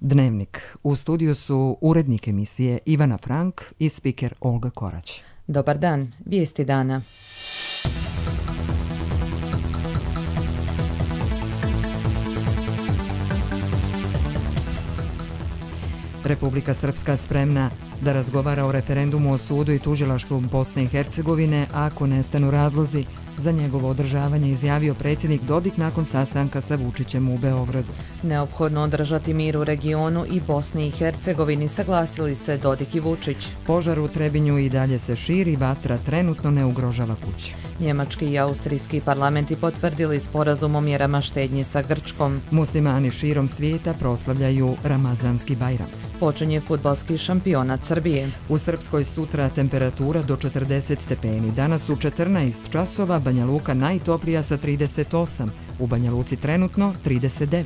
Dnevnik. U studiju su urednik emisije Ivana Frank i spiker Olga Korać. Dobar dan, vijesti dana. Republika Srpska spremna da razgovara o referendumu o sudu i tužilaštvu Bosne i Hercegovine ako nestanu razlozi za njegovo održavanje, izjavio predsjednik Dodik nakon sastanka sa Vučićem u Beogradu. Neophodno održati mir u regionu i Bosni i Hercegovini, saglasili se Dodik i Vučić. Požar u Trebinju i dalje se širi, vatra trenutno ne ugrožava kuće. Njemački i austrijski parlamenti potvrdili sporazum o mjerama štednje sa Grčkom. Muslimani širom svijeta proslavljaju Ramazanski Bajram. Počinje fudbalski šampionat Srbije. U Srpskoj sutra temperatura do 40 stepeni. Danas u 14 časova Banja Luka najtoplija sa 38, u Banja Luci trenutno 39.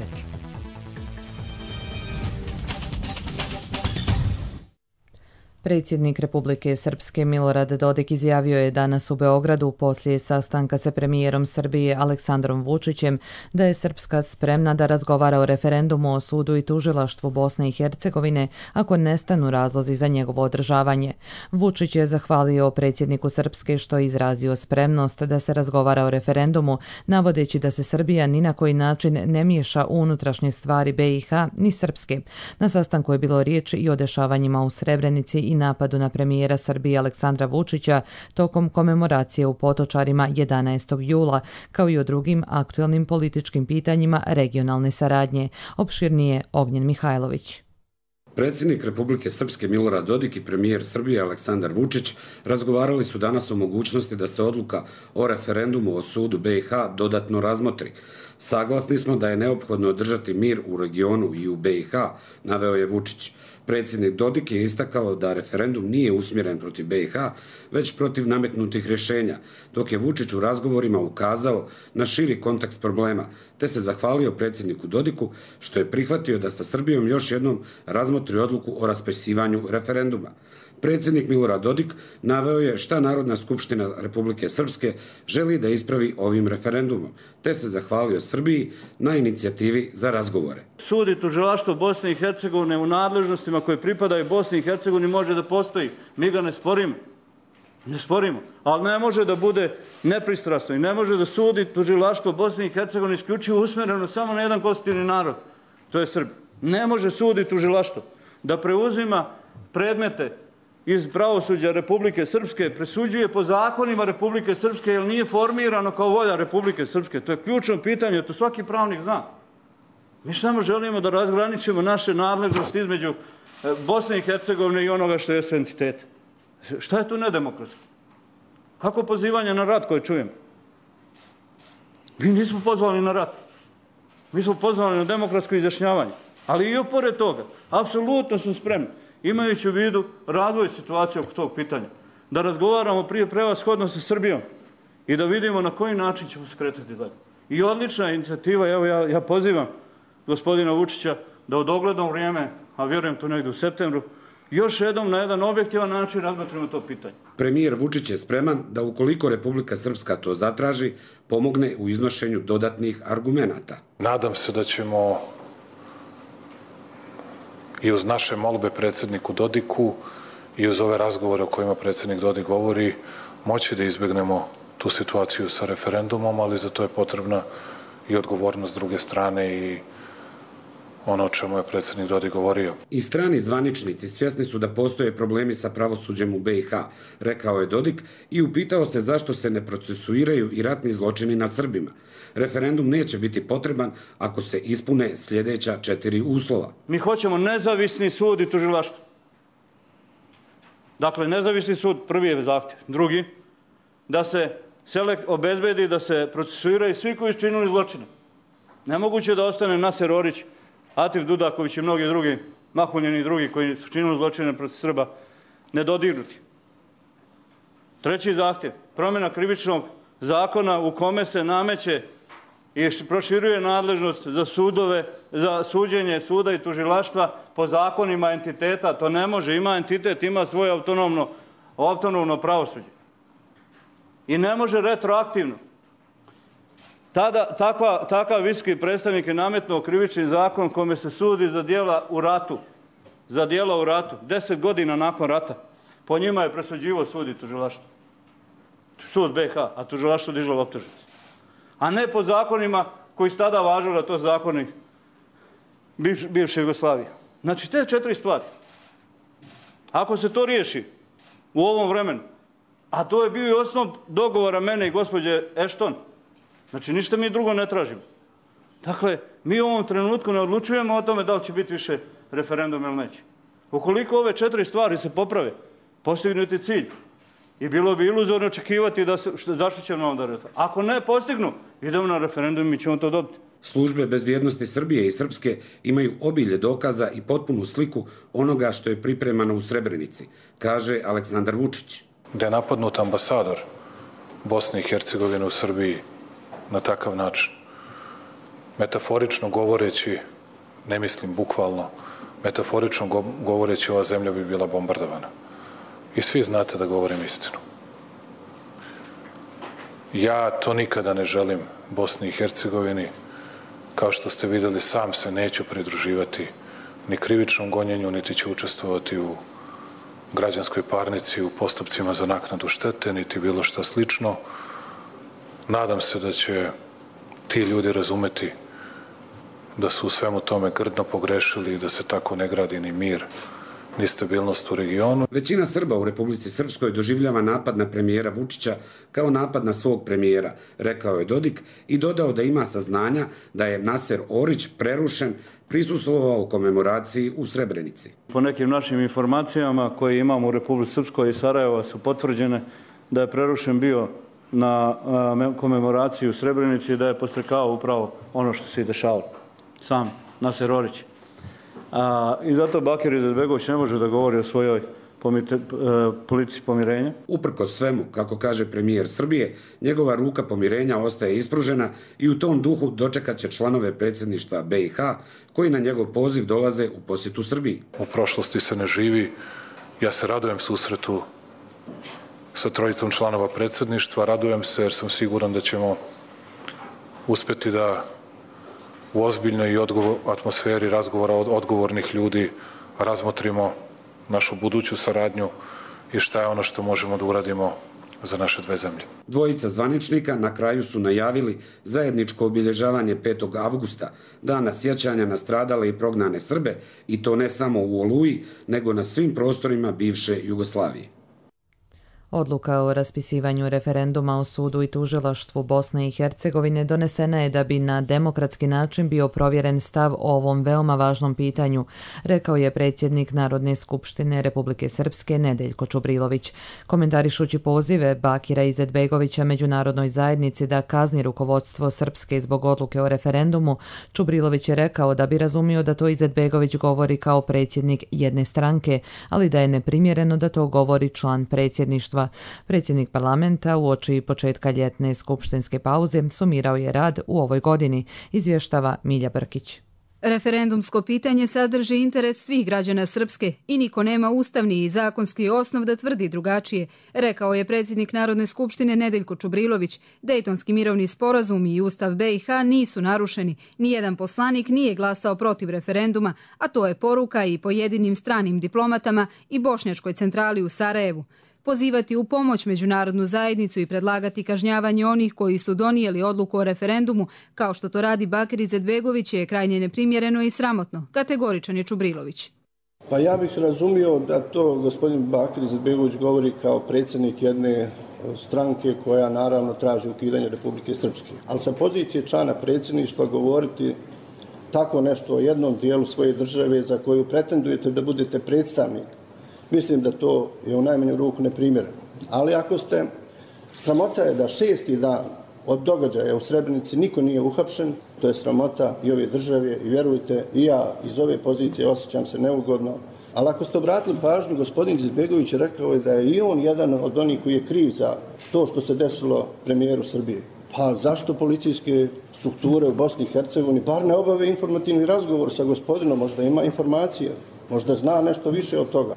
Predsjednik Republike Srpske Milorad Dodik izjavio je danas u Beogradu poslije sastanka sa premijerom Srbije Aleksandrom Vučićem da je Srpska spremna da razgovara o referendumu o sudu i tužilaštvu Bosne i Hercegovine ako nestanu razlozi za njegovo održavanje. Vučić je zahvalio predsjedniku Srpske što je izrazio spremnost da se razgovara o referendumu, navodeći da se Srbija ni na koji način ne miješa u unutrašnje stvari BiH ni Srpske. Na sastanku je bilo riječ i o dešavanjima u Srebrenici i napadu na premijera Srbije Aleksandra Vučića tokom komemoracije u Potočarima 11. jula, kao i o drugim aktualnim političkim pitanjima regionalne saradnje. Opširnije Ognjen Mihajlović. Predsjednik Republike Srpske Milorad Dodik i premijer Srbije Aleksandar Vučić razgovarali su danas o mogućnosti da se odluka o referendumu o sudu BiH dodatno razmotri. Saglasni smo da je neophodno održati mir u regionu i u BiH, naveo je Vučić. Predsjednik Dodik je istakao da referendum nije usmjeren protiv BiH, već protiv nametnutih rješenja, dok je Vučić u razgovorima ukazao na širi kontekst problema, te se zahvalio predsjedniku Dodiku što je prihvatio da sa Srbijom još jednom razmotri odluku o raspisivanju referenduma. Predsjednik Milorad Dodik naveo je šta Narodna skupština Republike Srpske želi da ispravi ovim referendumom, te se zahvalio Srbiji na inicijativi za razgovore. Sud i tužilaštvo Bosne i Hercegovine u nadležnostima koje pripadaju Bosni i Hercegovini može da postoji. Mi ga ne sporimo. Ne sporimo. Ali ne može da bude nepristrasno i ne može da sudi tužilaštvo Bosne i Hercegovine isključivo usmjereno samo na jedan konstitutivni narod. To je Srbi. Ne može sudi tužilaštvo da preuzima predmete iz pravosuđa Republike Srpske, presuđuje po zakonima Republike Srpske, jer nije formirano kao volja Republike Srpske. To je ključno pitanje, to svaki pravnik zna. Mi samo želimo da razgraničimo naše nadležnosti između Bosne i Hercegovine i onoga što je entitet. Šta je tu nedemokratsko? Kako pozivanje na rat koje čujemo? Mi nismo pozvali na rat. Mi smo pozvali na demokratsko izjašnjavanje. Ali i pored toga, apsolutno smo spremni, imajući u vidu razvoj situacije oko tog pitanja, da razgovaramo prije prevashodno sa Srbijom i da vidimo na koji način ćemo se kretati dalje. I odlična inicijativa, evo ja pozivam gospodina Vučića da u dogledno vrijeme, a vjerujem tu negdje u septembru, još jednom na jedan objektivan način razmotrimo to pitanje. Premijer Vučić je spreman da ukoliko Republika Srpska to zatraži, pomogne u iznošenju dodatnih argumenata. Nadam se da ćemo i uz naše molbe predsjedniku Dodiku i uz ove razgovore o kojima predsjednik Dodik govori, moći da izbjegnemo tu situaciju sa referendumom, ali za to je potrebna i odgovornost s druge strane i ono o čemu je predsjednik Dodik govorio. I strani zvaničnici svjesni su da postoje problemi sa pravosuđem u BiH, rekao je Dodik i upitao se zašto se ne procesuiraju i ratni zločini na Srbima. Referendum neće biti potreban ako se ispune sljedeća 4 uslova. Mi hoćemo nezavisni sud i tužilaštvo. Dakle, nezavisni sud, prvi je zahtjev. Drugi, da se obezbedi da se procesuiraju svi koji su činili zločine. Nemoguće da ostane Naser Orić, Atif Dudaković i mnogi drugi, Mahuljani i drugi koji su činili zločine protiv Srba, nedodirnuti. Treći zahtjev, promjena krivičnog zakona u kome se nameće i proširuje nadležnost za sudove, za suđenje suda i tužilaštva po zakonima entiteta. To ne može, ima entitet, ima svoje autonomno pravosuđe. I ne može retroaktivno. Takav visoki predstavnik je nametnuo krivični zakon kome se sudi za djela u ratu. Za djela u ratu. 10 godina nakon rata. Po njima je presuđivo sud i tužilaštvo. Sud BiH, a tužilaštvo dižalo optužnicu. A ne po zakonima koji su tada važili, a to zakoni bivše Jugoslavije. Znači, te 4 stvari. Ako se to riješi u ovom vremenu, a to je bio i osnov dogovora mene i gospođe Ashton, znači ništa mi drugo ne tražimo. Dakle, mi u ovom trenutku ne odlučujemo o tome da li će biti više referendum ili neće. Ukoliko ove 4 stvari se poprave, postignuti cilj, i bilo bi iluzorno očekivati da se zaštićemo onda referendum. Ako ne postignu, idemo na referendum i mi ćemo to dobiti. Službe bezbjednosti Srbije i Srpske imaju obilje dokaza i potpunu sliku onoga što je pripremano u Srebrenici, kaže Aleksandar Vučić. Da je napadnut ambasador Bosne i Hercegovine u Srbiji na takav način, metaforično govoreći, ne mislim bukvalno, metaforično govoreći, ova zemlja bi bila bombardovana. I svi znate da govorim istinu. Ja to nikada ne želim Bosni i Hercegovini. Kao što ste vidjeli, sam se neću pridruživati ni krivičnom gonjenju, niti ću učestvovati u građanskoj parnici, u postupcima za naknadu štete, niti bilo što slično. Nadam se da će ti ljudi razumeti da su u svemu tome grdno pogrešili i da se tako ne gradi ni mir, ni stabilnost u regionu. Većina Srba u Republici Srpskoj doživljava napad na premijera Vučića kao napad na svog premijera, rekao je Dodik i dodao da ima saznanja da je Naser Orić prerušen, prisustvovao u komemoraciji u Srebrenici. Po nekim našim informacijama koje imamo u Republici Srpskoj i Sarajeva su potvrđene da je prerušen bio na komemoraciji u Srebrenici i da je podstrekao upravo ono što se i dešavalo. Sam Naser Orić. I zato Bakir Izetbegović ne može da govori o svojoj politici pomirenja. Uprkos svemu, kako kaže premijer Srbije, njegova ruka pomirenja ostaje ispružena i u tom duhu dočekat će članove predsjedništva BiH koji na njegov poziv dolaze u posjetu Srbiji. U prošlosti se ne živi. Ja se radujem susretu sa trojicom članova predsjedništva. Radujem se jer sam siguran da ćemo uspjeti da u ozbiljnoj i atmosferi razgovora od odgovornih ljudi razmotrimo našu buduću saradnju i šta je ono što možemo da uradimo za naše dve zemlje. Dvojica zvaničnika na kraju su najavili zajedničko obilježavanje 5. avgusta, dana sjećanja na stradale i prognane Srbe, i to ne samo u Oluji, nego na svim prostorima bivše Jugoslavije. Odluka o raspisivanju referenduma o sudu i tužilaštvu Bosne i Hercegovine donesena je da bi na demokratski način bio provjeren stav o ovom veoma važnom pitanju, rekao je predsjednik Narodne skupštine Republike Srpske Nedeljko Čubrilović. Komentarišući pozive Bakira Izetbegovića međunarodnoj zajednici da kazni rukovodstvo Srpske zbog odluke o referendumu, Čubrilović je rekao da bi razumio da to Izetbegović govori kao predsjednik jedne stranke, ali da je neprimjereno da to govori član predsjedništva. Predsjednik parlamenta uoči početka ljetne skupštinske pauze sumirao je rad u ovoj godini, izvještava Milja Brkić. Referendumsko pitanje sadrži interes svih građana Srpske i niko nema ustavni i zakonski osnov da tvrdi drugačije, rekao je predsjednik Narodne skupštine Nedeljko Čubrilović. Dejtonski mirovni sporazum i Ustav BiH nisu narušeni, nijedan poslanik nije glasao protiv referenduma, a to je poruka i pojedinim stranim diplomatama i bošnjačkoj centrali u Sarajevu. Pozivati u pomoć međunarodnu zajednicu i predlagati kažnjavanje onih koji su donijeli odluku o referendumu, kao što to radi Bakir Izetbegović, je krajnje neprimjereno i sramotno, kategoričan je Čubrilović. Pa ja bih razumio da to gospodin Bakir Izetbegović govori kao predsjednik jedne stranke koja naravno traži ukidanje Republike Srpske. Ali sa pozicije člana predsjedništva govoriti tako nešto o jednom dijelu svoje države za koju pretendujete da budete predstavnik, mislim da to je u najmanju ruku neprimjereno. Ali ako ste, sramota je da 6. dan od događaja u Srebrenici niko nije uhapšen, to je sramota i ove države i vjerujte, i ja iz ove pozicije osjećam se neugodno. Ali ako ste obratili pažnju, gospodin Izetbegović rekao je da je i on jedan od onih koji je kriv za to što se desilo premijeru Srbije. Pa zašto policijske strukture u Bosni i Hercegovini bar ne obave informativni razgovor sa gospodinom, možda ima informacije, možda zna nešto više od toga.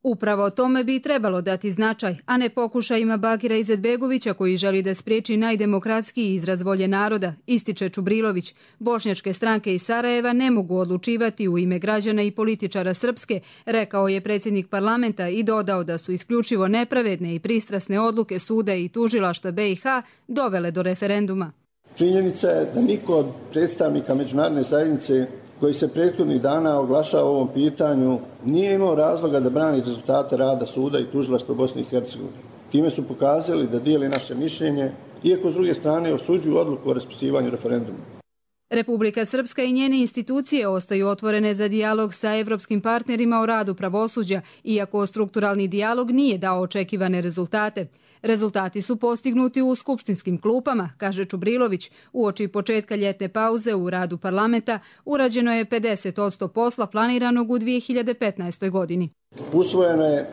Upravo tome bi trebalo dati značaj, a ne pokušajima Bakira Izetbegovića koji želi da spriječi najdemokratskiji izraz volje naroda, ističe Čubrilović. Bošnjačke stranke iz Sarajeva ne mogu odlučivati u ime građana i političara Srpske, rekao je predsjednik parlamenta i dodao da su isključivo nepravedne i pristrasne odluke suda i tužilaštva BiH dovele do referenduma. Činjenica je da niko od predstavnika međunarodne zajednice koji se prethodnih dana oglašava o ovom pitanju nije imao razloga da brani rezultate rada suda i tužilaštva Bosne i Hercegovine. Time su pokazali da dijeli naše mišljenje, iako s druge strane osuđuju odluku o raspisivanju referenduma. Republika Srpska i njene institucije ostaju otvorene za dijalog sa evropskim partnerima o radu pravosuđa, iako strukturalni dijalog nije dao očekivane rezultate. Rezultati su postignuti u skupštinskim klupama, kaže Čubrilović. Uoči početka ljetne pauze u radu parlamenta urađeno je 50% posla planiranog u 2015. godini. Usvojeno je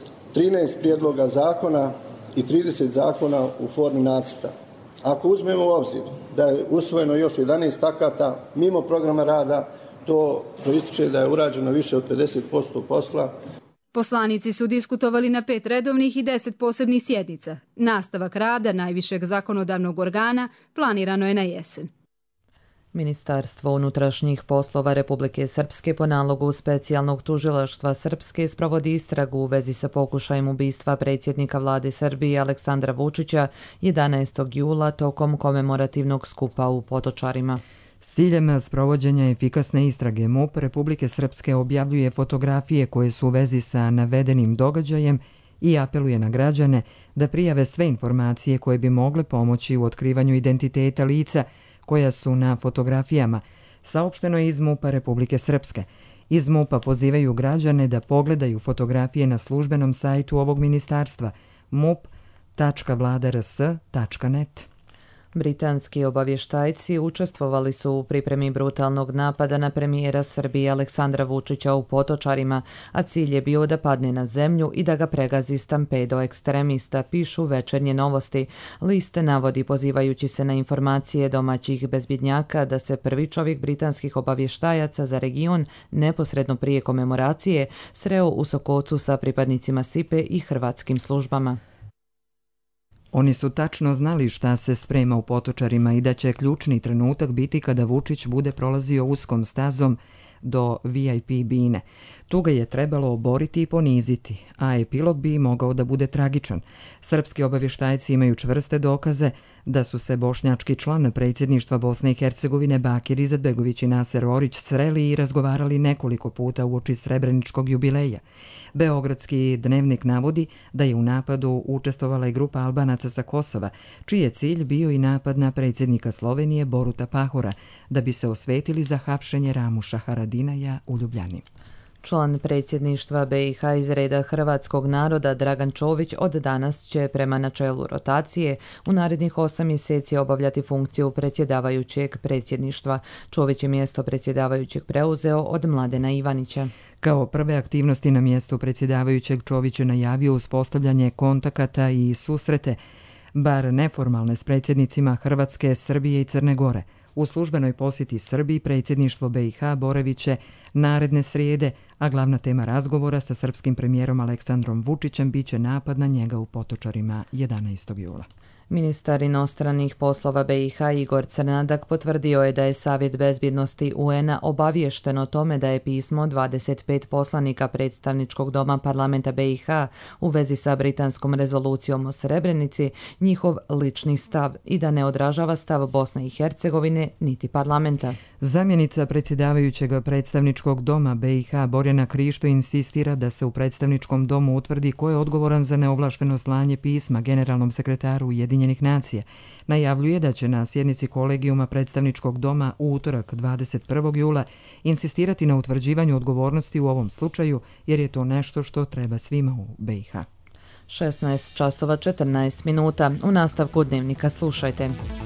13 prijedloga zakona i 30 zakona u formi nacrta. Ako uzmemo u obzir da je usvojeno još 11 akata mimo programa rada, to proističe da je urađeno više od 50% posla. Poslanici su diskutovali na 5 redovnih i 10 posebnih sjednica. Nastavak rada najvišeg zakonodavnog organa planirano je na jesen. Ministarstvo unutrašnjih poslova Republike Srpske po nalogu specijalnog tužilaštva Srpske sprovodi istragu u vezi sa pokušajem ubistva predsjednika vlade Srbije Aleksandra Vučića 11. jula tokom komemorativnog skupa u Potočarima. S ciljem sprovođenja efikasne istrage MUP Republike Srpske objavljuje fotografije koje su u vezi sa navedenim događajem i apeluje na građane da prijave sve informacije koje bi mogle pomoći u otkrivanju identiteta lica koja su na fotografijama, saopšteno je iz MUP-a Republike Srpske. Iz MUP-a pozivaju građane da pogledaju fotografije na službenom sajtu ovog ministarstva mup.vladars.net. Britanski obavještajci učestvovali su u pripremi brutalnog napada na premijera Srbije Aleksandra Vučića u Potočarima, a cilj je bio da padne na zemlju i da ga pregazi stampedo ekstremista, pišu Večernje novosti. List navodi pozivajući se na informacije domaćih bezbjednjaka da se prvi čovjek britanskih obavještajaca za region neposredno prije komemoracije sreo u Sokocu sa pripadnicima SIPE i hrvatskim službama. Oni su tačno znali šta se sprema u Potočarima i da će ključni trenutak biti kada Vučić bude prolazio uskom stazom do VIP bine. Tu ga je trebalo oboriti i poniziti, a epilog bi mogao da bude tragičan. Srpski obavještajci imaju čvrste dokaze da su se bošnjački član predsjedništva Bosne i Hercegovine Bakir Izetbegović i Naser Orić sreli i razgovarali nekoliko puta uoči Srebreničkog jubileja. Beogradski dnevnik navodi da je u napadu učestvovala i grupa Albanaca sa Kosova, čiji je cilj bio i napad na predsjednika Slovenije Boruta Pahora, da bi se osvetili za hapšenje Ramuša Haradinaja u Ljubljani. Član predsjedništva BiH iz reda hrvatskog naroda Dragan Čović od danas će prema načelu rotacije u narednih 8 mjeseci obavljati funkciju predsjedavajućeg predsjedništva. Čović je mjesto predsjedavajućeg preuzeo od Mladena Ivanića. Kao prve aktivnosti na mjestu predsjedavajućeg Čović je najavio uspostavljanje kontakata i susrete, bar neformalne, s predsjednicima Hrvatske, Srbije i Crne Gore. U službenoj posjeti Srbiji predsjedništvo BiH boraviće naredne srijede, a glavna tema razgovora sa srpskim premijerom Aleksandrom Vučićem biće napad na njega u Potočarima 11. jula. Ministar inostranih poslova BiH Igor Crnadak potvrdio je da je Savjet bezbjednosti UN-a obaviješten o tome da je pismo 25 poslanika predstavničkog doma parlamenta BiH u vezi sa britanskom rezolucijom o Srebrenici njihov lični stav i da ne odražava stav Bosne i Hercegovine niti parlamenta. Zamjenica predsjedavajućeg predstavničkog doma BiH Borjana Krišto insistira da se u predstavničkom domu utvrdi ko je odgovoran za neovlašteno slanje pisma generalnom sekretaru Ujedinjenih nacija. Najavljuje da će na sjednici kolegijuma predstavničkog doma u utorak 21. jula insistirati na utvrđivanju odgovornosti u ovom slučaju, jer je to nešto što treba svima u BiH. 16:14. U nastavku dnevnika slušajte.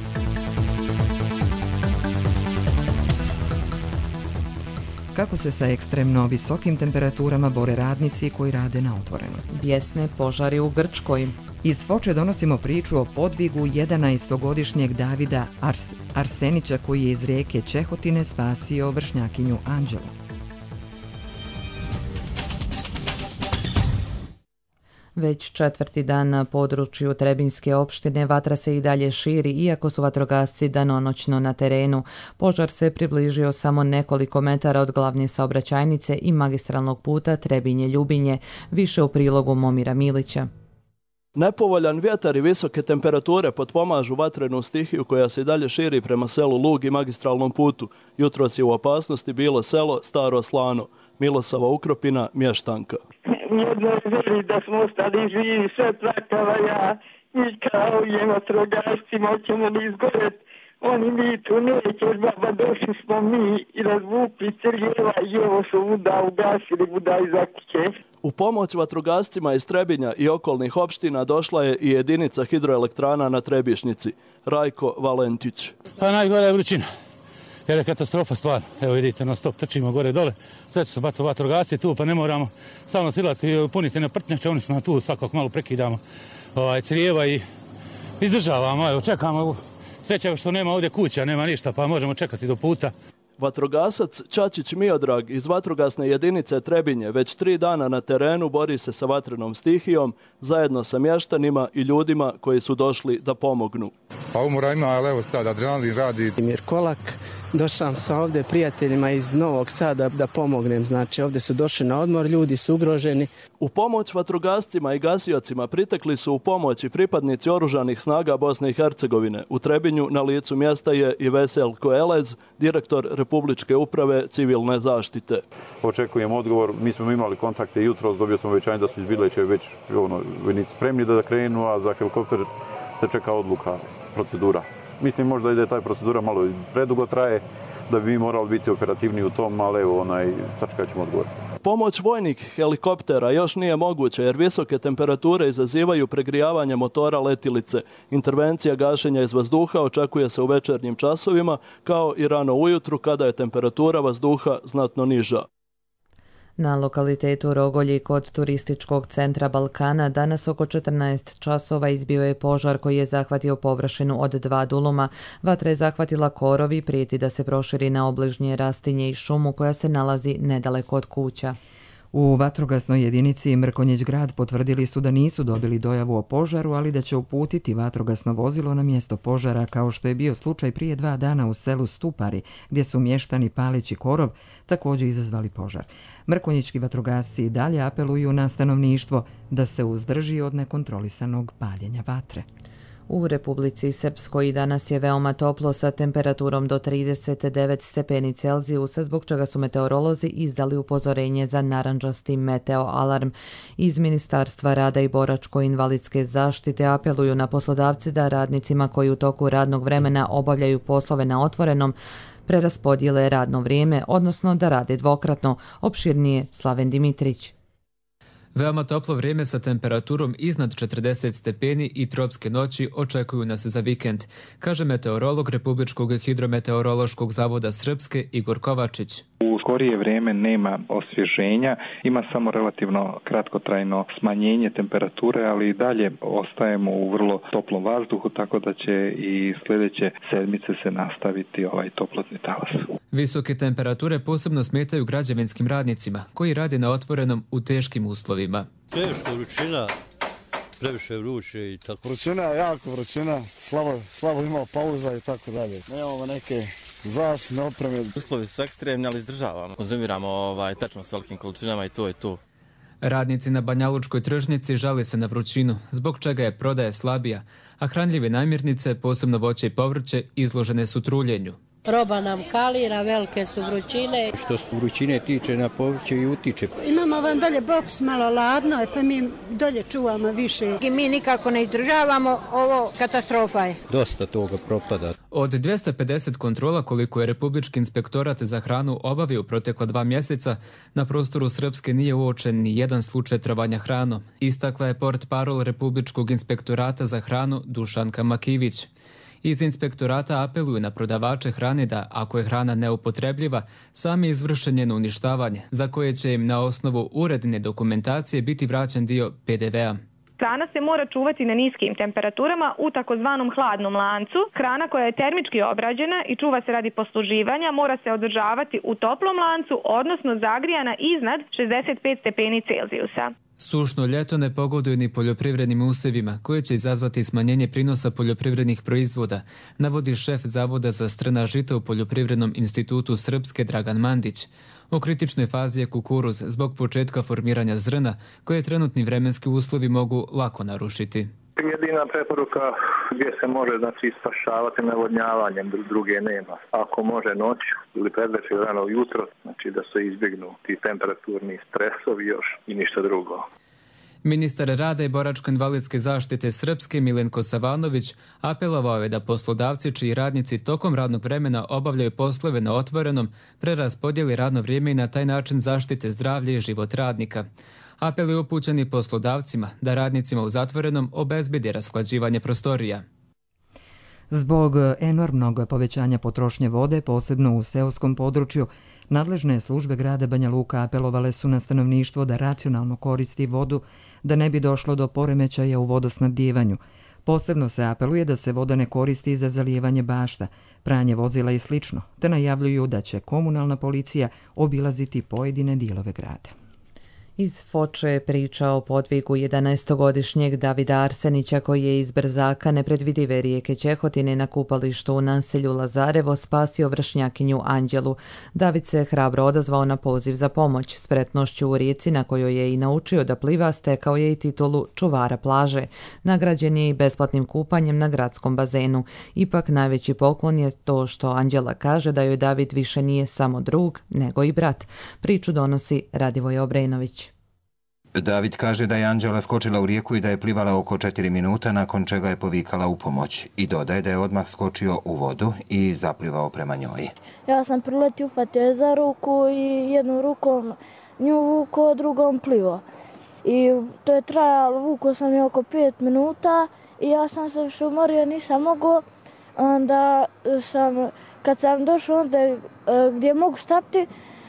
Kako se sa ekstremno visokim temperaturama bore radnici koji rade na otvorenom? Bijesne požari u Grčkoj. Iz Foče donosimo priču o podvigu 11-godišnjeg Davida Arsenića koji je iz rijeke Čehotine spasio vršnjakinju Anđelu. Već četvrti dan na području Trebinjske opštine vatra se i dalje širi, iako su vatrogasci danonoćno na terenu. Požar se približio samo nekoliko metara od glavne saobraćajnice i magistralnog puta Trebinje-Ljubinje, više u prilogu Momira Milića. Nepovoljan vjetar i visoke temperature potpomažu vatrenu stihiju koja se i dalje širi prema selu Lug i magistralnom putu. Jutros je u opasnosti bilo selo Staro Slano. Milosava Ukropina, mještanka. Jedno veri da smo ostali živi, sve plakava ja i kao je vatrogasci moćemo li izgoreti. Oni mi tu neće, baba, došli smo mi i razvukli crjeva i evo su vuda ugasili, vuda iza kuće. U pomoć vatrogascima iz Trebinja i okolnih opština došla je i jedinica hidroelektrana na Trebišnici. Rajko Valentić. Pa najgore je vrućina, jer je katastrofa stvarno. Evo vidite, na stop trčimo gore dole, sve su bacu vatrogasci tu, pa ne moramo stalno silati i puniti na prtnjače, oni su nam tu svakog malo prekidamo crijeva i izdržavamo, evo čekamo. Sreća što nema ovdje kuća, nema ništa, pa možemo čekati do puta. Vatrogasac Čačić Miodrag iz vatrogasne jedinice Trebinje već 3 dana na terenu bori se sa vatrenom stihijom zajedno sa mještanima i ljudima koji su došli da pomognu. Pa umora ima, ali evo sad adrenalin radi. Mir Kolak, došao sam ovdje prijateljima iz Novog Sada da pomognem. Znači ovdje su došli na odmor, ljudi su ugroženi. U pomoć vatrogascima i gasiocima pritekli su u pomoć i pripadnici oružanih snaga Bosne i Hercegovine. U Trebinju na licu mjesta je i Veselko Elez, direktor Republičke uprave civilne zaštite. Očekujem odgovor. Mi smo imali kontakte jutros, dobio sam obećanje da su iz Bileće već vojnici spremni da krenu, a za helikopter se čeka odluka, procedura. Mislim možda i da je taj procedura malo predugo traje, da bi mi morali biti operativni u tom, ali evo, sačekat ćemo odgovor. Pomoć vojnih helikoptera još nije moguća jer visoke temperature izazivaju pregrijavanje motora letilice. Intervencija gašenja iz vazduha očekuje se u večernjim časovima, kao i rano ujutru kada je temperatura vazduha znatno niža. Na lokalitetu Rogolji kod turističkog centra Balkana danas oko 14 časova izbio je požar koji je zahvatio površinu od 2 duluma. Vatra je zahvatila korov i prijeti da se proširi na obližnje rastinje i šumu koja se nalazi nedaleko od kuća. U vatrogasnoj jedinici Mrkonjić grad potvrdili su da nisu dobili dojavu o požaru, ali da će uputiti vatrogasno vozilo na mjesto požara, kao što je bio slučaj prije 2 dana u selu Stupari, gdje su mještani paleći korov također izazvali požar. Mrkonjićki vatrogasci i dalje apeluju na stanovništvo da se uzdrži od nekontrolisanog paljenja vatre. U Republici Srpskoj danas je veoma toplo sa temperaturom do 39 stepeni Celzijusa, zbog čega su meteorolozi izdali upozorenje za narandžasti meteoalarm. Iz Ministarstva rada i boračko-invalidske zaštite apeluju na poslodavce da radnicima koji u toku radnog vremena obavljaju poslove na otvorenom preraspodijele radno vrijeme, odnosno da rade dvokratno. Opširnije Slaven Dimitrić. Veoma toplo vrijeme sa temperaturom iznad 40 stepeni i tropske noći očekuju nas za vikend, kaže meteorolog Republičkog hidrometeorološkog zavoda Srpske Igor Kovačić. U skorije vrijeme nema osvježenja, ima samo relativno kratkotrajno smanjenje temperature, ali i dalje ostajemo u vrlo toplom vazduhu, tako da će i sljedeće sedmice se nastaviti ovaj toplotni talas. Visoke temperature posebno smetaju građevinskim radnicima koji rade na otvorenom u teškim uslovima. Teško, vrućina, previše vruće i tako. Vrućina, jako vrućina, slabo imao pauza i tako dalje. Nemamo neke zaštitne opreme. Uslovi su ekstremni, ali izdržavamo. Konzumiramo tačno s velikim količinama i to je to. Radnici na Banjalučkoj tržnici žale se na vrućinu, zbog čega je prodaja slabija, a hranljive namirnice, posebno voće i povrće, izložene su truljenju. Roba nam kalira, velike su vrućine. Što se vrućine tiče na povrće i utiče. Imamo vam dolje boks malo ladno, pa mi dolje čuvamo više. I mi nikako ne izdržavamo, ovo katastrofa je. Dosta toga propada. Od 250 kontrola koliko je Republički inspektorat za hranu obavio protekla 2 mjeseca, na prostoru Srpske nije uočen ni jedan slučaj trovanja hranom. Istakla je portparol Republičkog inspektorata za hranu Dušanka Makivić. Iz inspektorata apeluju na prodavače hrane da, ako je hrana neupotrebljiva, sami izvrše njeno uništavanje, za koje će im na osnovu uredne dokumentacije biti vraćen dio PDV-a. Hrana se mora čuvati na niskim temperaturama u takozvanom hladnom lancu. Hrana koja je termički obrađena i čuva se radi posluživanja mora se održavati u toplom lancu, odnosno zagrijana iznad 65 stepeni Celzijusa. Sušno ljeto ne pogoduje ni poljoprivrednim usjevima, koje će izazvati smanjenje prinosa poljoprivrednih proizvoda, navodi šef Zavoda za strna žita u Poljoprivrednom institutu Srpske Dragan Mandić. U kritičnoj fazi je kukuruz zbog početka formiranja zrna, koje trenutni vremenski uslovi mogu lako narušiti. Jedina preporuka gdje se može spašavati navodnjavanjem, druge nema. Ako može noću ili predvečer rano jutro, da se izbjegnu ti temperaturni stresovi još i ništa drugo. Ministar rada i boračko-invalidske zaštite Srpske Milenko Savanović apelovao je da poslodavci čiji radnici tokom radnog vremena obavljaju poslove na otvorenom preraspodijeli radno vrijeme i na taj način zaštite zdravlje i život radnika. Apel je upućen i poslodavcima da radnicima u zatvorenom obezbedi rashlađivanje prostorija. Zbog enormnog povećanja potrošnje vode, posebno u seoskom području, nadležne službe grada Banja Luka apelovale su na stanovništvo da racionalno koristi vodu, da ne bi došlo do poremećaja u vodosnabdijevanju. Posebno se apeluje da se voda ne koristi za zalijevanje bašta, pranje vozila i sl., te najavljuju da će komunalna policija obilaziti pojedine dijelove grada. Iz Foče je priča o podvigu 11-godišnjeg Davida Arsenića koji je iz brzaka nepredvidive rijeke Ćehotine na kupalištu u naselju Lazarevo spasio vršnjakinju Anđelu. David se hrabro odazvao na poziv za pomoć. Spretnošću u rijeci na kojoj je i naučio da pliva stekao je i titulu čuvara plaže. Nagrađen je i besplatnim kupanjem na gradskom bazenu. Ipak najveći poklon je to što Anđela kaže da joj David više nije samo drug, nego i brat. Priču donosi Radivoj Obrenović. David kaže da je Anđela skočila u rijeku i da je plivala oko 4 minuta, nakon čega je povikala u pomoć. I dodaje da je odmah skočio u vodu i zaplivao prema njoj. Ja sam priletio, ufatio je za ruku i jednom rukom nju vuko, drugom plivo. I to je trajalo, vuko sam je oko 5 minuta i ja sam se više umorio, nisam mogao. Onda kad sam došao onda gdje mogu stati,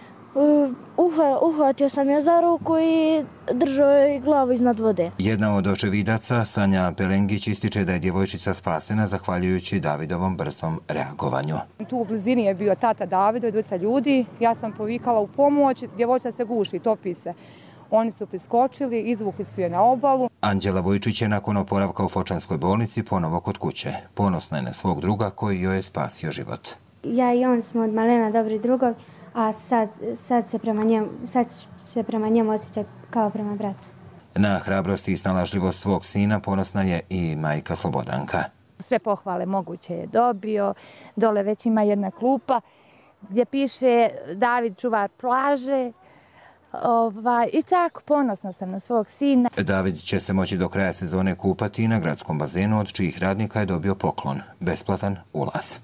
uhvatio sam je za ruku i držao je glavu iznad vode. Jedna od očevidaca, Sanja Pelengić, ističe da je djevojčica spasena zahvaljujući Davidovom brzom reagovanju. Tu u blizini je bio tata Davido i dvojica ljudi. Ja sam povikala u pomoć, djevojčica se guši, topi se. Oni su priskočili, izvukli su je na obalu. Anđela Vojčić je nakon oporavka u Fočanskoj bolnici ponovo kod kuće. Ponosna je na svog druga koji joj je spasio život. Ja i on smo od malena dobri drugovi, a sad se prema njemu osjeća kao prema bratu. Na hrabrost i snalažljivost svog sina ponosna je i majka Slobodanka. Sve pohvale moguće je dobio, dole već ima jedna klupa gdje piše David čuvar plaže. I tako, ponosna sam na svog sina. David će se moći do kraja sezone kupati na gradskom bazenu, od čijih radnika je dobio poklon, besplatan ulaz.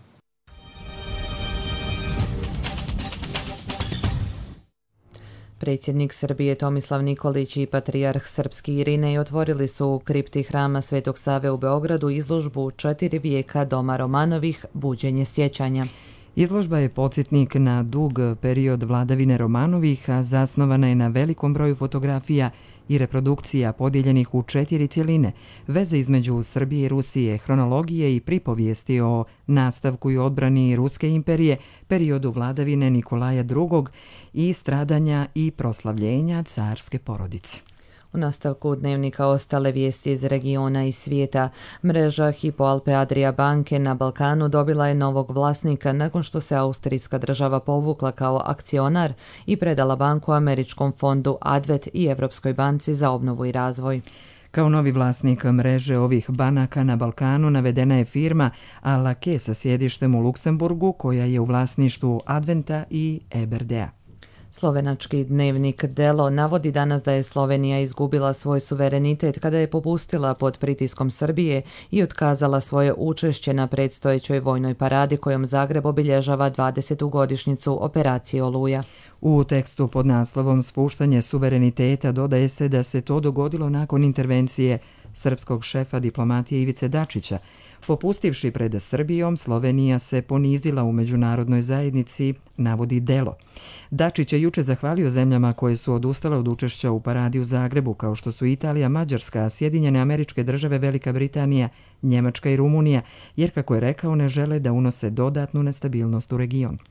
Predsjednik Srbije Tomislav Nikolić i patrijarh srpski Irinej otvorili su u kripti hrama Svetog Save u Beogradu izložbu 4 vijeka Doma Romanovih, buđenje sjećanja. Izložba je podsjetnik na dug period vladavine Romanovih, a zasnovana je na velikom broju fotografija i reprodukcija podijeljenih u 4 cjeline, veze između Srbije i Rusije, hronologije i pripovijesti o nastavku i odbrani Ruske imperije, periodu vladavine Nikolaja II. I stradanja i proslavljenja carske porodice. U nastavku dnevnika ostale vijesti iz regiona i svijeta. Mreža Hypo Alpe Adria banke na Balkanu dobila je novog vlasnika nakon što se austrijska država povukla kao akcionar i predala banku američkom fondu Advet i Evropskoj banci za obnovu i razvoj. Kao novi vlasnik mreže ovih banaka na Balkanu navedena je firma Alake sa sjedištem u Luksemburgu, koja je u vlasništvu Adventa i EBRD-a. Slovenački dnevnik Delo navodi danas da je Slovenija izgubila svoj suverenitet kada je popustila pod pritiskom Srbije i otkazala svoje učešće na predstojećoj vojnoj paradi kojom Zagreb obilježava 20. godišnjicu operacije Oluja. U tekstu pod naslovom Spuštanje suvereniteta dodaje se da se to dogodilo nakon intervencije srpskog šefa diplomatije Ivice Dačića. Popustivši pred Srbijom, Slovenija se ponizila u međunarodnoj zajednici, navodi Delo. Dačić je juče zahvalio zemljama koje su odustale od učešća u paradi u Zagrebu, kao što su Italija, Mađarska, Sjedinjene Američke Države, Velika Britanija, Njemačka i Rumunija, jer, kako je rekao, ne žele da unose dodatnu nestabilnost u region.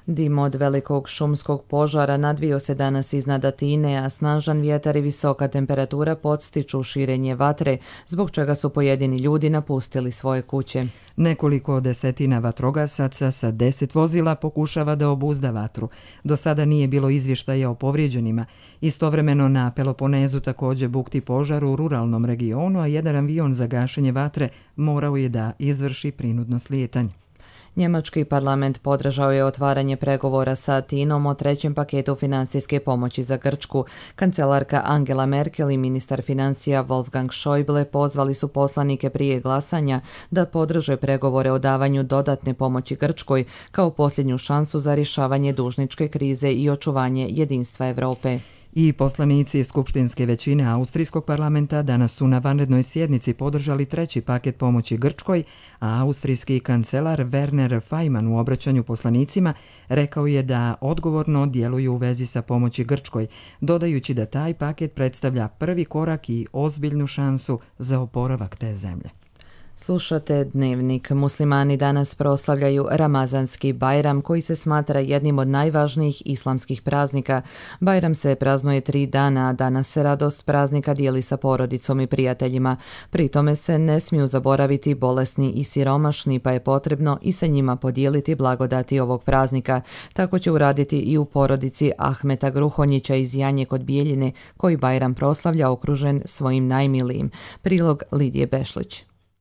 Dim od velikog šumskog požara nadvio se danas iznad Atine, a snažan vjetar i visoka temperatura podstiču širenje vatre, zbog čega su pojedini ljudi napustili svoje kuće. Nekoliko desetina vatrogasaca sa 10 vozila pokušava da obuzda vatru. Do sada nije bilo izvještaja o povrijeđenima. Istovremeno na Peloponezu također bukti požar u ruralnom regionu, a jedan avion za gašenje vatre morao je da izvrši prinudno slijetanje. Njemački parlament podržao je otvaranje pregovora sa Atinom o trećem paketu financijske pomoći za Grčku. Kancelarka Angela Merkel i ministar financija Wolfgang Schäuble pozvali su poslanike prije glasanja da podrže pregovore o davanju dodatne pomoći Grčkoj kao posljednju šansu za rješavanje dužničke krize i očuvanje jedinstva Europe. I poslanici skupštinske većine Austrijskog parlamenta danas su na vanrednoj sjednici podržali treći paket pomoći Grčkoj, a austrijski kancelar Werner Faymann u obraćanju poslanicima rekao je da odgovorno djeluju u vezi sa pomoći Grčkoj, dodajući da taj paket predstavlja prvi korak i ozbiljnu šansu za oporavak te zemlje. Slušate Dnevnik. Muslimani danas proslavljaju Ramazanski Bajram, koji se smatra jednim od najvažnijih islamskih praznika. Bajram se praznuje 3 dana, a danas se radost praznika dijeli sa porodicom i prijateljima. Pri tome se ne smiju zaboraviti bolesni i siromašni, pa je potrebno i sa njima podijeliti blagodati ovog praznika. Tako će uraditi i u porodici Ahmeta Gruhonjića iz Janje kod Bijeljine, koji Bajram proslavlja okružen svojim najmilijim. Prilog Lidije Bešlić.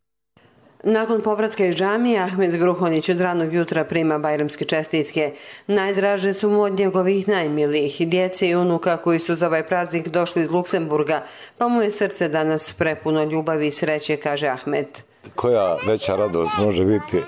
Nakon povratka iz džamije, Ahmet Gruhonjić od ranog jutra prima bajramske čestitke. Najdraže su mu od njegovih najmilijih, djece i unuka koji su za ovaj praznik došli iz Luksemburga, pa mu je srce danas prepuno ljubavi i sreće, kaže Ahmet. Koja veća radost može biti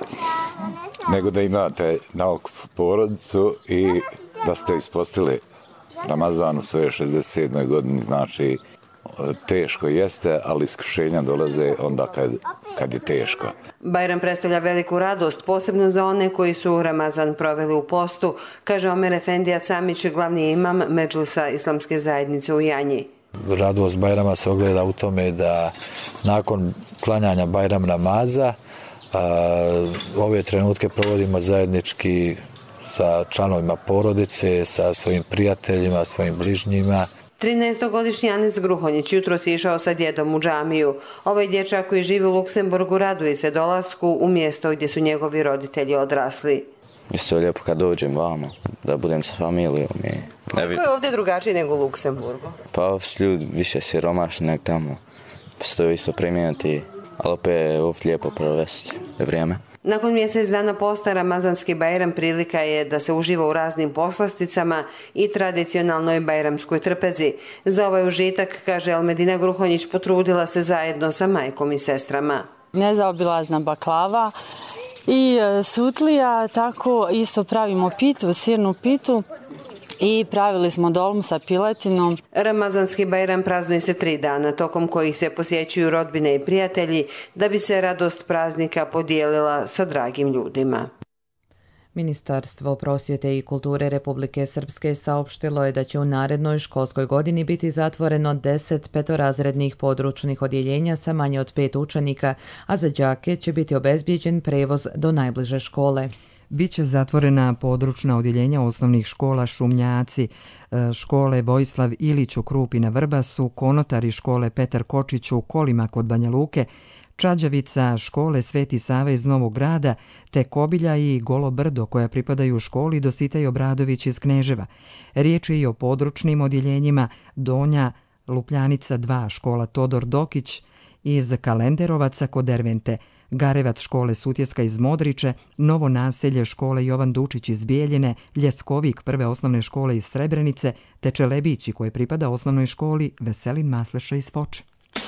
nego da imate na okup porodicu i da ste ispostili Ramazan u svoje 67. godini, znači teško jeste, ali iskušenja dolaze onda kad je teško. Bajram predstavlja veliku radost, posebno za one koji su Ramazan proveli u postu, kaže Omer Efendija Camić, glavni imam Medžlisa Islamske zajednice u Janji. Radost Bajrama se ogleda u tome da nakon klanjanja Bajram namaza ove trenutke provodimo zajednički sa članovima porodice, sa svojim prijateljima, svojim bližnjima. 13-godišnji Anis Gruhonjić jutros je išao sa djedom u džamiju. Ovaj dječak koji živi u Luksemburgu raduje se dolasku u mjesto gdje su njegovi roditelji odrasli. Isto je lijepo kad dođem vamo, da budem sa familijom. Kako je ovdje drugačije nego u Luksemburgu? Pa ovdje su ljudi više siromašni nego tamo. Stoji isto primijeniti, ali opet je ovdje lijepo provesti vrijeme. Nakon mjesec dana posta, Ramazanski Bajram prilika je da se uživa u raznim poslasticama i tradicionalnoj bajramskoj trpezi. Za ovaj užitak, kaže Elmedina Gruhonjić, potrudila se zajedno sa majkom i sestrama. Nezaobilazna baklava i sutlija, tako isto pravimo pitu, sirnu pitu. I pravili smo dolmu sa piletinom. Ramazanski Bajram praznuje se 3 dana, tokom kojih se posjećuju rodbine i prijatelji, da bi se radost praznika podijelila sa dragim ljudima. Ministarstvo prosvjete i kulture Republike Srpske saopštilo je da će u narednoj školskoj godini biti zatvoreno 10 petorazrednih područnih odjeljenja sa manje od 5 učenika, a za đake će biti obezbijeđen prevoz do najbliže škole. Biće zatvorena područna odjeljenja osnovnih škola Šumnjaci, škole Vojislav Ilić u Krupi na Vrbasu, Konotari škole Petar Kočić u Kolima kod Banja Luke, Čađavica škole Sveti Sava iz Novog Grada, te Kobilja i Golo Brdo koja pripadaju školi Dositej Obradović iz Kneževa. Riječ je i o područnim odjeljenjima Donja Lupljanica 2 škola Todor Dokić iz Kalenderovaca kod Dervente, Garevac škole Sutjeska iz Modriče, Novo naselje škole Jovan Dučić iz Bijeljine, Ljeskovik prve osnovne škole iz Srebrenice, te Čelebići koje pripada osnovnoj školi Veselin Masleša iz Foče.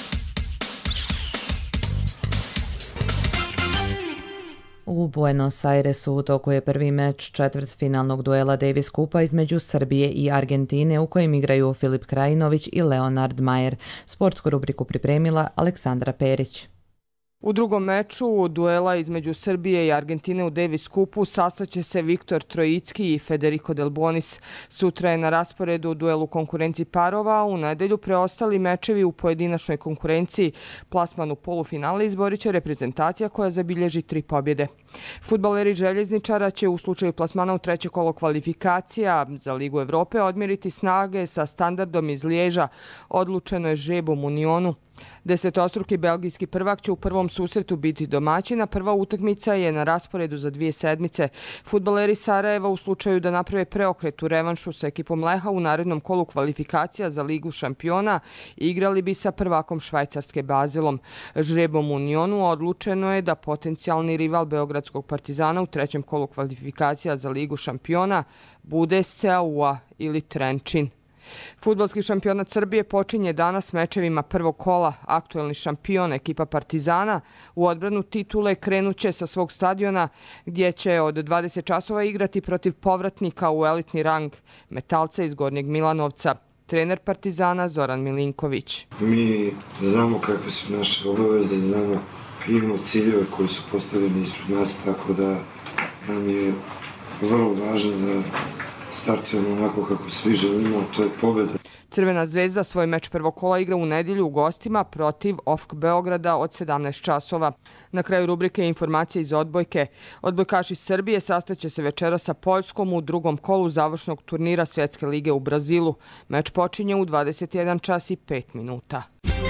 U Buenos Airesu u toku je prvi meč četvrtfinalnog duela Davis Kupa između Srbije i Argentine u kojem igraju Filip Krajinović i Leonard Mayer. Sportsku rubriku pripremila Aleksandra Perić. U drugom meču duela između Srbije i Argentine u Davis Cupu sastaće se Viktor Trojicki i Federico Del Bonis. Sutra je na rasporedu duel u konkurenciji parova, a u nedelju preostali mečevi u pojedinačnoj konkurenciji. Plasman u polufinale izborit će reprezentacija koja zabilježi 3 pobjede. Fudbaleri Željezničara će u slučaju plasmana u treće kolo kvalifikacija za Ligu Evrope odmjeriti snage sa Standardom iz Liježa. Odlučeno je žrebom u Nionu. Desetostruki belgijski prvak će u prvom susretu biti domaćin, a prva utakmica je na rasporedu za 2 sedmice. Fudbaleri Sarajeva u slučaju da naprave preokret u revanšu sa ekipom Leha u narednom kolu kvalifikacija za Ligu šampiona igrali bi sa prvakom Švajcarske Bazelom. Žrebom u Unionu odlučeno je da potencijalni rival Beogradskog Partizana u trećem kolu kvalifikacija za Ligu šampiona bude Steaua ili Trenčin. Fudbalski šampionat Srbije počinje danas mečevima prvog kola. Aktuelni šampion ekipa Partizana u odbranu titule krenuće sa svog stadiona gdje će od 20 časova igrati protiv povratnika u elitni rang Metalca iz Gornjeg Milanovca. Trener Partizana Zoran Milinković. Mi znamo kakve su naše obaveze, znamo imamo ciljeve koji su postavljeni ispred nas, tako da nam je vrlo važno da startujemo onako kako svi želimo, to je pobjeda. Crvena zvezda svoj meč prvog kola igra u nedjelju u gostima protiv OFK Beograda od 17 časova. Na kraju rubrike informacije iz odbojke. Odbojkaši Srbije sastaće se večera sa Poljskom u drugom kolu završnog turnira Svjetske lige u Brazilu. Meč počinje u 21 čas i 5 minuta.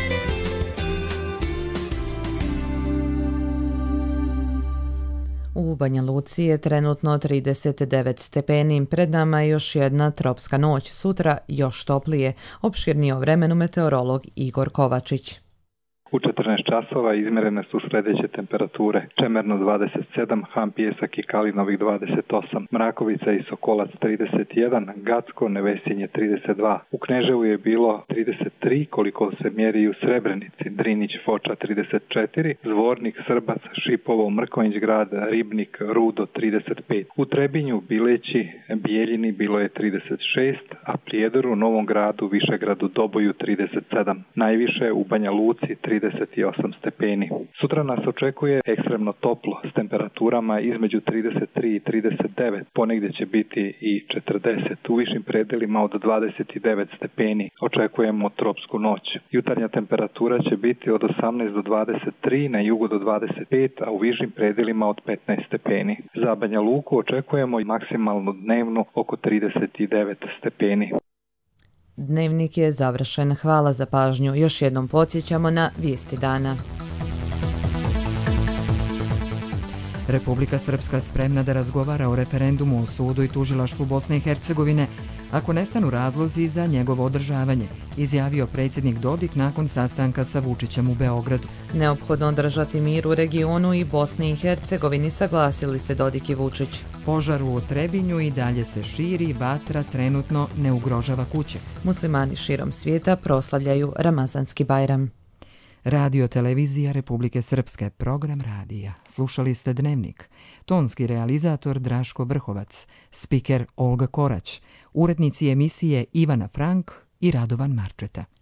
U Banja Luci je trenutno 39 stepeni, pred nama je još jedna tropska noć, sutra još toplije. Opširnije o vremenu meteorolog Igor Kovačić. U 14 časova izmjerene su sljedeće temperature. Čemerno 27, Han Pijesak i Kalinovih 28, Mrakovica i Sokolac 31, Gacko, Nevesinje 32. U Kneževu je bilo 33, koliko se mjeri u Srebrenici, Drinić, Foča 34, Zvornik, Srbac, Šipovo, Mrkonjić grad, Ribnik, Rudo 35. U Trebinju, Bileći, Bijeljini bilo je 36, a Prijedoru, Novom gradu, Višegradu, Doboju 37. Najviše u Banja Luci 38 stepeni. Sutra nas očekuje ekstremno toplo s temperaturama između 33 i 39, ponegdje će biti i 40. U višim predelima od 29 stepeni. Očekujemo tropsku noć. Jutarnja temperatura će biti od 18 do 23, na jugu do 25, a u višim predelima od 15 stepeni. Za Banja Luku očekujemo maksimalno dnevno oko 39 stepeni. Dnevnik je završen. Hvala za pažnju. Još jednom podsjećamo na vijesti dana. Republika Srpska spremna da razgovara o referendumu o sudu i tužilaštvu Bosne i Hercegovine ako nestanu razlozi za njegovo održavanje, izjavio predsjednik Dodik nakon sastanka sa Vučićem u Beogradu. Neophodno održati mir u regionu i Bosni i Hercegovini, saglasili se Dodik i Vučić. Požar u Trebinju i dalje se širi, vatra trenutno ne ugrožava kuće. Muslimani širom svijeta proslavljaju Ramazanski Bajram. Radio televizija Republike Srpske, program radija. Slušali ste Dnevnik. Tonski realizator Draško Vrhovac, spiker Olga Korać, urednici emisije Ivana Frank i Radovan Marčeta.